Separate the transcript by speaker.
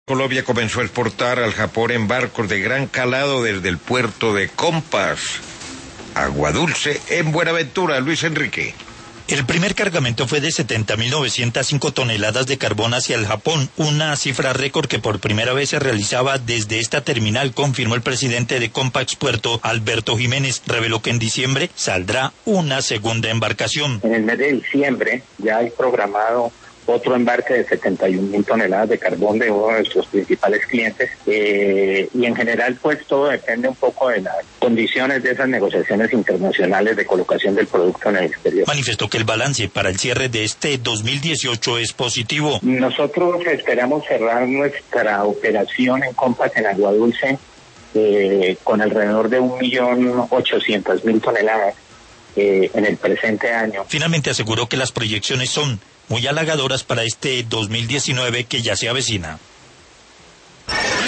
Speaker 1: Colombia comenzó a exportar al Japón en barcos de gran calado desde el puerto de Compass, Agua Dulce, en Buenaventura. Luis Enrique.
Speaker 2: El primer cargamento fue de 70.905 toneladas de carbón hacia el Japón, una cifra récord que por primera vez se realizaba desde esta terminal, confirmó el presidente de Compass Puerto, Alberto Jiménez. Reveló que en diciembre saldrá una segunda embarcación.
Speaker 3: En el mes de diciembre ya hay programado otro embarque de 71.000 toneladas de carbón de uno de nuestros principales clientes, y en general pues todo depende un poco de las condiciones de esas negociaciones internacionales de colocación del producto en el exterior.
Speaker 2: Manifestó que el balance para el cierre de este 2018 es positivo.
Speaker 3: Nosotros esperamos cerrar nuestra operación en Compass en Agua Dulce con alrededor de 1.800.000 toneladas en el presente año.
Speaker 2: Finalmente aseguró que las proyecciones son muy halagadoras para este 2019 que ya se avecina.